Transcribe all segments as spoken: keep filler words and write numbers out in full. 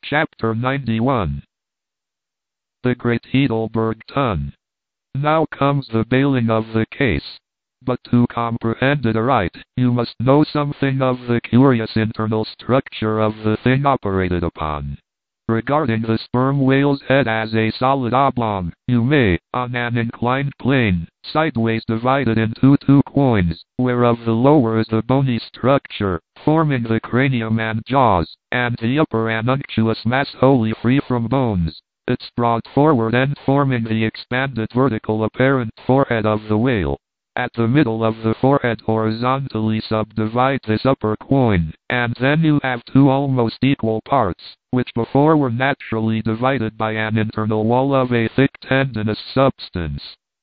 Chapter ninety-one. The Great Heidelberg Tun. Now comes the bailing of the case. But to comprehend it aright, you must know something of the curious internal structure of the thing operated upon. Regarding the sperm whale's head as a solid oblong, you may, on an inclined plane, sideways divide it into two quoins, whereof the lower is the bony structure, forming the cranium and jaws, and the upper an unctuous mass wholly free from bones, its broad forward end forming the expanded vertical apparent forehead of the whale. At the middle of the forehead horizontally subdivide this upper quoin, and then you have two almost equal parts, which before were naturally divided by an internal wall of a thick tendinous substance.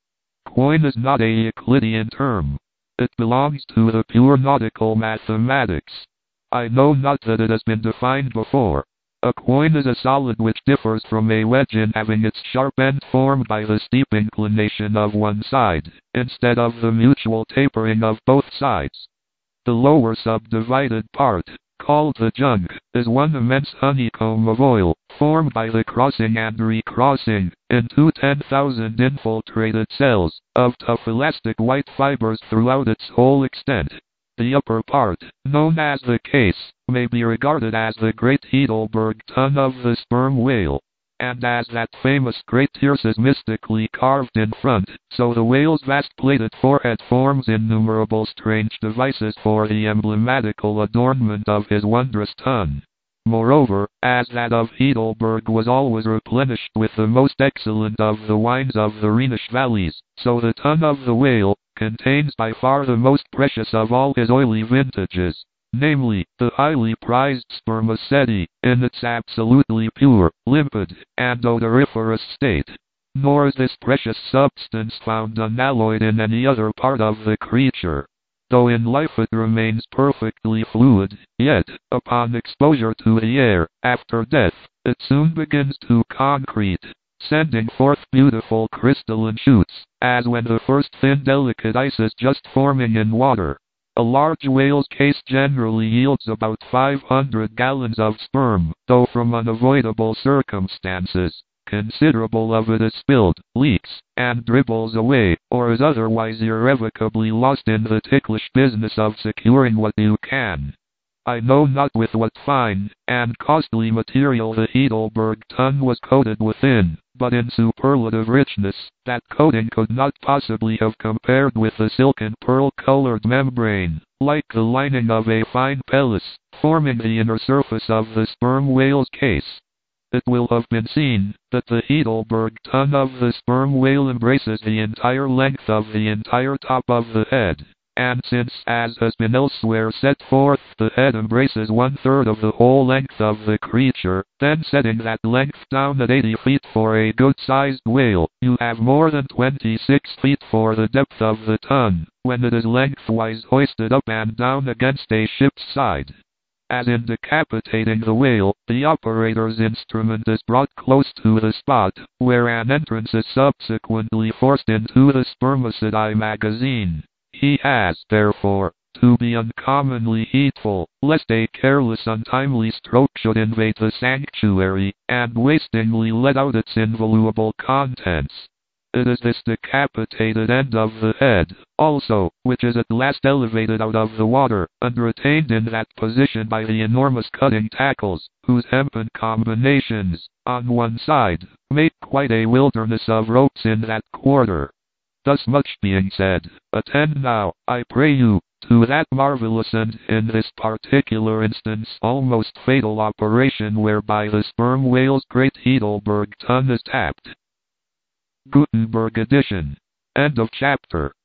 Quoin is not a Euclidean term. It belongs to the pure nautical mathematics. I know not that it has been defined before. A quoin is a solid which differs from a wedge in having its sharp end formed by the steep inclination of one side, instead of the mutual tapering of both sides. The lower subdivided part, called the junk, is one immense honeycomb of oil, formed by the crossing and recrossing, into ten thousand infiltrated cells, of tough elastic white fibers throughout its whole extent. The upper part, known as the case, may be regarded as the Great Heidelberg Tun of the sperm whale. And as that famous Great Tierce is mystically carved in front, so the whale's vast plated forehead forms innumerable strange devices for the emblematical adornment of his wondrous tun. Moreover, as that of Heidelberg was always replenished with the most excellent of the wines of the Rhenish valleys, so the tun of the whale contains by far the most precious of all his oily vintages, namely, the highly prized spermaceti, in its absolutely pure, limpid, and odoriferous state. Nor is this precious substance found unalloyed in any other part of the creature. Though in life it remains perfectly fluid, yet, upon exposure to the air, after death, it soon begins to concrete, sending forth beautiful crystalline shoots, as when the first thin delicate ice is just forming in water. A large whale's case generally yields about five hundred gallons of sperm, though from unavoidable circumstances, considerable of it is spilled, leaks, and dribbles away, or is otherwise irrevocably lost in the ticklish business of securing what you can. I know not with what fine and costly material the Heidelberg Tun was coated within, but in superlative richness, that coating could not possibly have compared with the silken pearl-colored membrane, like the lining of a fine pellis, forming the inner surface of the sperm whale's case. It will have been seen that the Heidelberg Tun of the sperm whale embraces the entire length of the entire top of the head. And since, as has been elsewhere set forth, the head embraces one-third of the whole length of the creature, then setting that length down at eighty feet for a good-sized whale, you have more than twenty-six feet for the depth of the tun, when it is lengthwise hoisted up and down against a ship's side. As in decapitating the whale, the operator's instrument is brought close to the spot, where an entrance is subsequently forced into the spermaceti magazine. He has, therefore, to be uncommonly heedful, lest a careless untimely stroke should invade the sanctuary, and wastingly let out its invaluable contents. It is this decapitated end of the head, also, which is at last elevated out of the water, and retained in that position by the enormous cutting tackles, whose hempen combinations, on one side, make quite a wilderness of ropes in that quarter. Thus much being said, attend now, I pray you, to that marvelous and, in this particular instance, almost fatal operation whereby the sperm whale's Great Heidelberg Tun is tapped. Gutenberg edition. End of chapter.